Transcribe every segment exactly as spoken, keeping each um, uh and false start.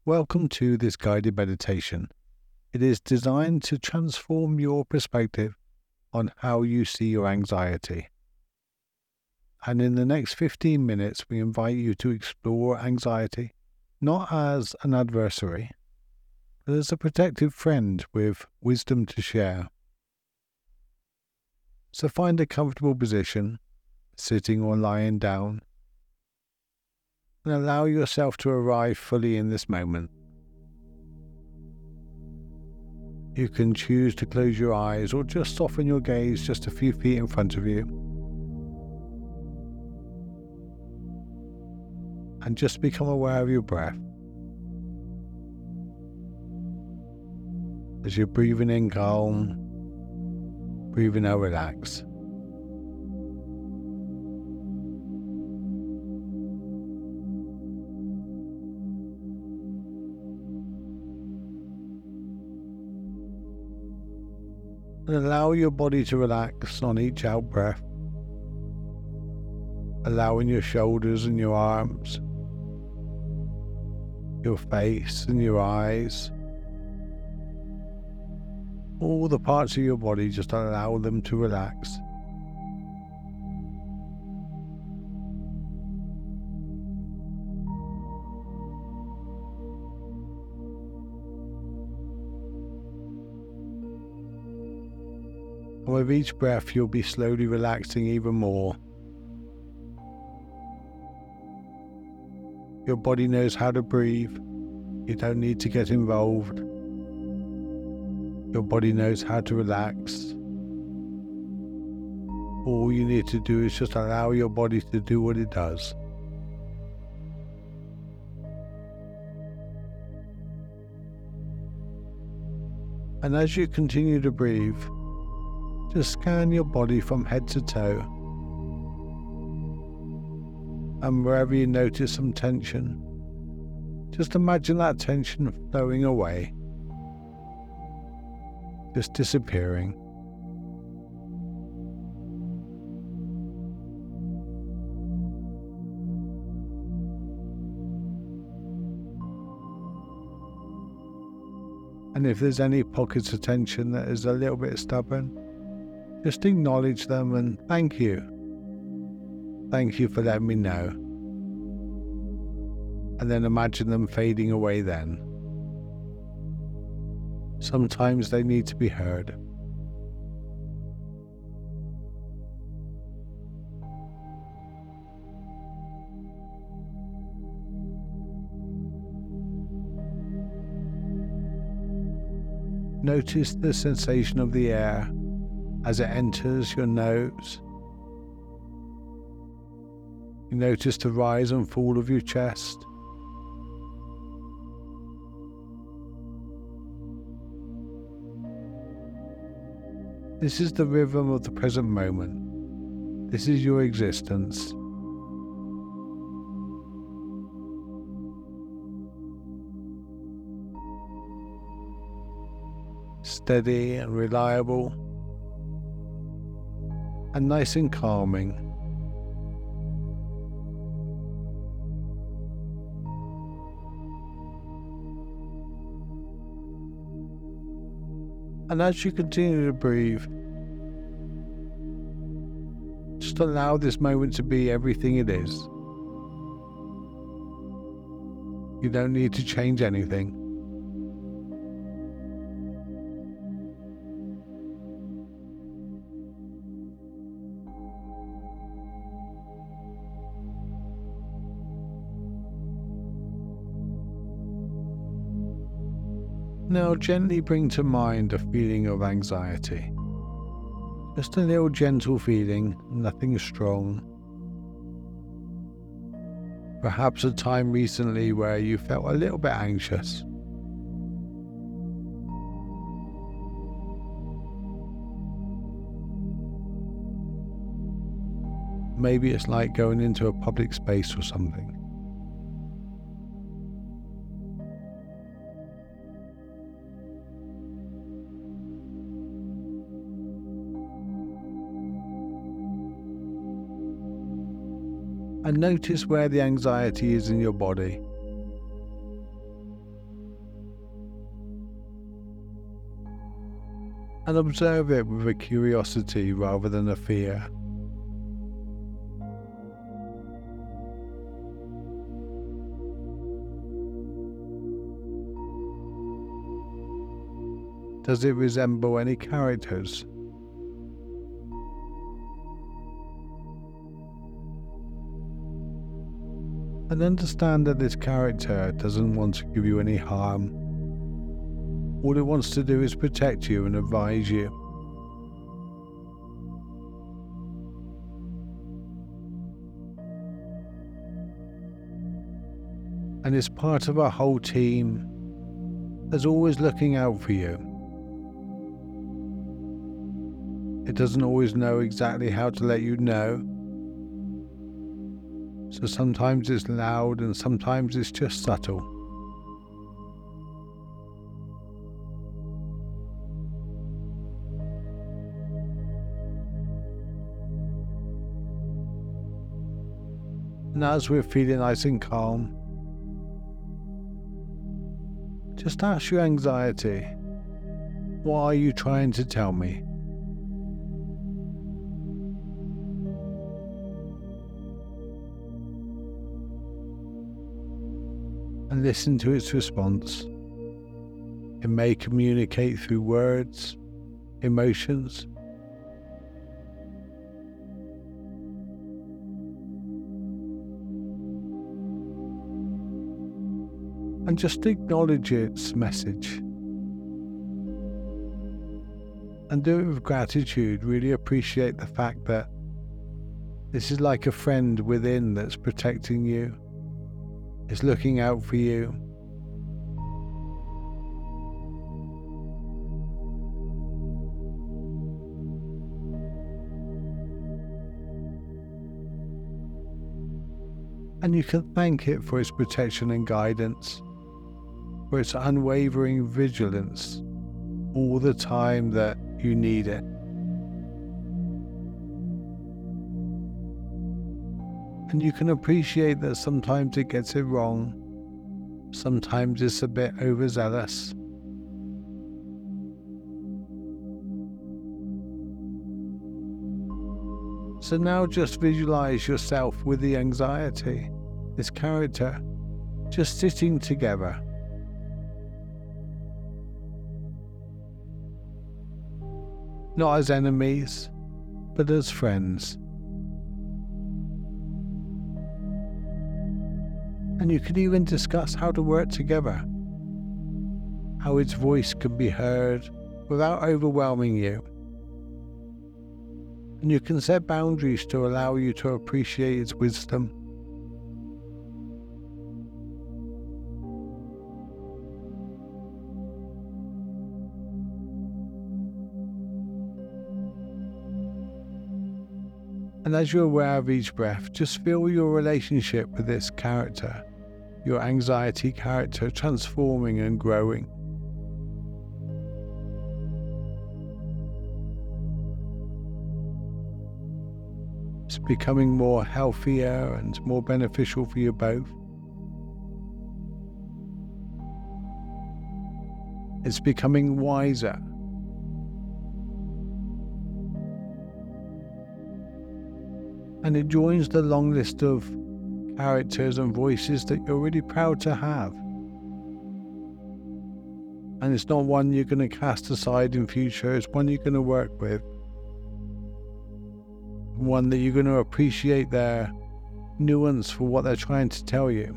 Welcome to this guided meditation. It is designed to transform your perspective on how you see your anxiety. And in the next fifteen minutes, we invite you to explore anxiety not as an adversary, but as a protective friend with wisdom to share. So find a comfortable position, sitting or lying down, and allow yourself to arrive fully in this moment. You can choose to close your eyes or just soften your gaze just a few feet in front of you. And just become aware of your breath. As you're breathing in calm, breathing out relaxed. And allow your body to relax on each out breath, allowing your shoulders and your arms, your face and your eyes, all the parts of your body, just allow them to relax. And with each breath, you'll be slowly relaxing even more. Your body knows how to breathe. You don't need to get involved. Your body knows how to relax. All you need to do is just allow your body to do what it does. And as you continue to breathe, just scan your body from head to toe. And wherever you notice some tension, just imagine that tension flowing away, just disappearing. And if there's any pockets of tension that is a little bit stubborn, just acknowledge them and thank you. Thank you for letting me know. And then imagine them fading away then. Sometimes they need to be heard. Notice the sensation of the air as it enters your nose. You notice the rise and fall of your chest. This is the rhythm of the present moment. This is your existence. Steady and reliable, and nice and calming. And as you continue to breathe, just allow this moment to be everything it is. You don't need to change anything. Now gently bring to mind a feeling of anxiety. Just a little gentle feeling, nothing strong. Perhaps a time recently where you felt a little bit anxious. Maybe it's like going into a public space or something. and notice where the anxiety is in your body. and observe it with a curiosity rather than a fear. Does it resemble any characters? And understand that this character doesn't want to give you any harm. All it wants to do is protect you and advise you. And it's part of a whole team that's always looking out for you. It doesn't always know exactly how to let you know. So sometimes it's loud and sometimes it's just subtle. And as we're feeling nice and calm, just ask your anxiety, what are you trying to tell me? And listen to its response. It may communicate through words, emotions, and just acknowledge its message. And do it with gratitude. Really appreciate the fact that this is like a friend within that's protecting you. It's looking out for you. And you can thank it for its protection and guidance, for its unwavering vigilance all the time that you need it. And you can appreciate that sometimes it gets it wrong, sometimes it's a bit overzealous. So now just visualize yourself with the anxiety, this character, just sitting together. Not as enemies, but as friends. And you could even discuss how to work together, how its voice can be heard without overwhelming you. And you can set boundaries to allow you to appreciate its wisdom. And as you're aware of each breath, just feel your relationship with this character, your anxiety character, transforming and growing. It's becoming more healthier and more beneficial for you both. It's becoming wiser. And it joins the long list of characters and voices that you're really proud to have. And it's not one you're going to cast aside in future, it's one you're going to work with. One that you're going to appreciate their nuance for what they're trying to tell you.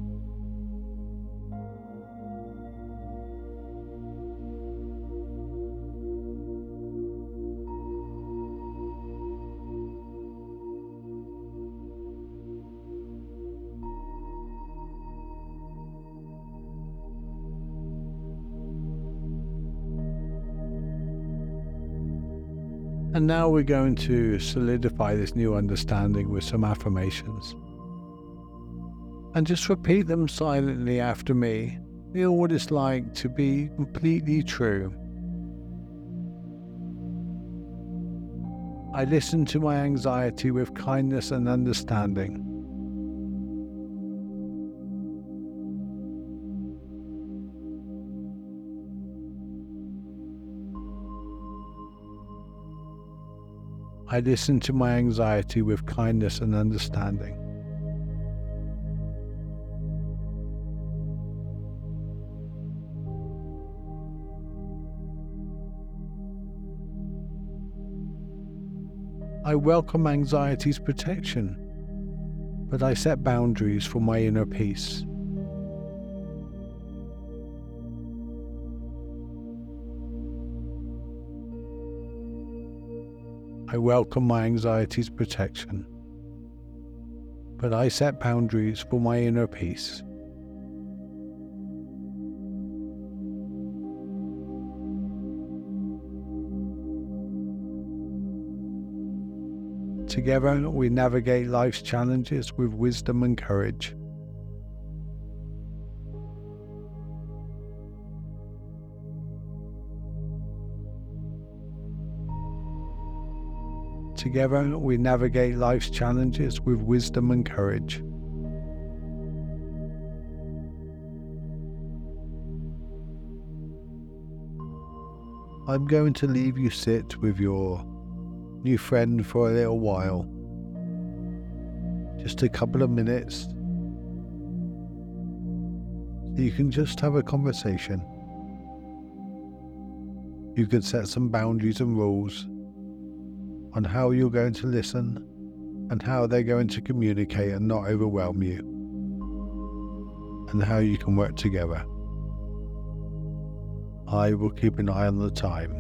And now we're going to solidify this new understanding with some affirmations. And just repeat them silently after me. Feel what it's like to be completely true. I listen to my anxiety with kindness and understanding. I listen to my anxiety with kindness and understanding. I welcome anxiety's protection, but I set boundaries for my inner peace. I welcome my anxiety's protection, but I set boundaries for my inner peace. Together, we navigate life's challenges with wisdom and courage. Together, we navigate life's challenges with wisdom and courage. I'm going to leave you sit with your new friend for a little while. Just a couple of minutes. So you can just have a conversation. You can set some boundaries and rules on how you're going to listen and how they're going to communicate and not overwhelm you, and how you can work together. I will keep an eye on the time.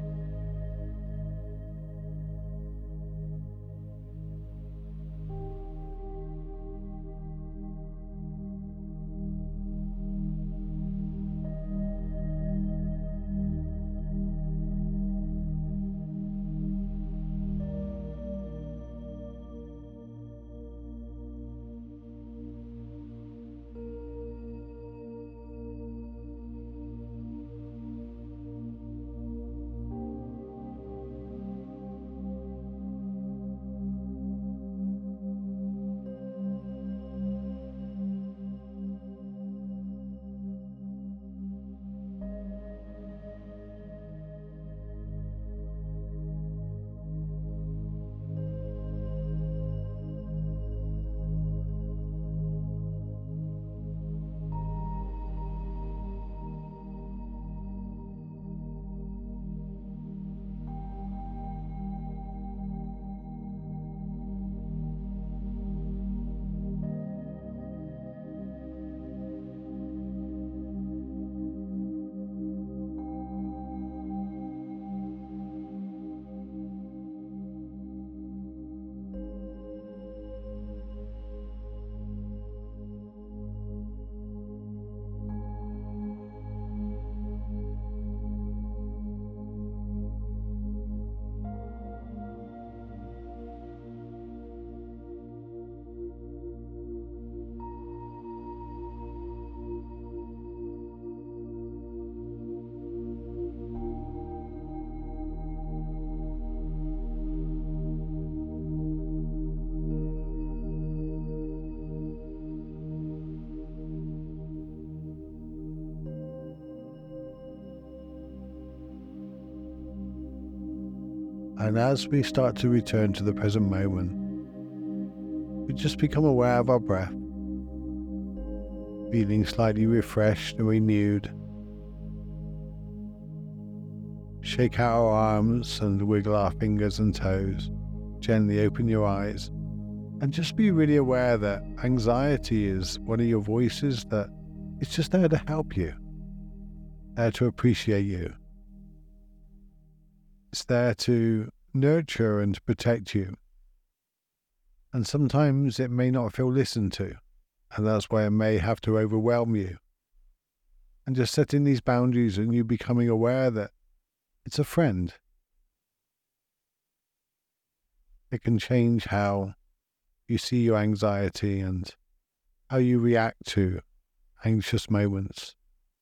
And as we start to return to the present moment, we just become aware of our breath, feeling slightly refreshed and renewed. Shake out our arms and wiggle our fingers and toes. Gently open your eyes and just be really aware that anxiety is one of your voices that it's just there to help you, there to appreciate you. It's there to nurture and protect you. And sometimes it may not feel listened to, and that's why it may have to overwhelm you. And just setting these boundaries and you becoming aware that it's a friend. It can change how you see your anxiety and how you react to anxious moments.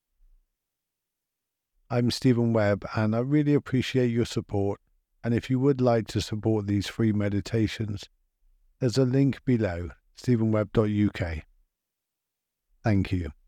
I'm Stephen Webb, and I really appreciate your support. And if you would like to support these free meditations, there's a link below, stephen webb dot U K. Thank you.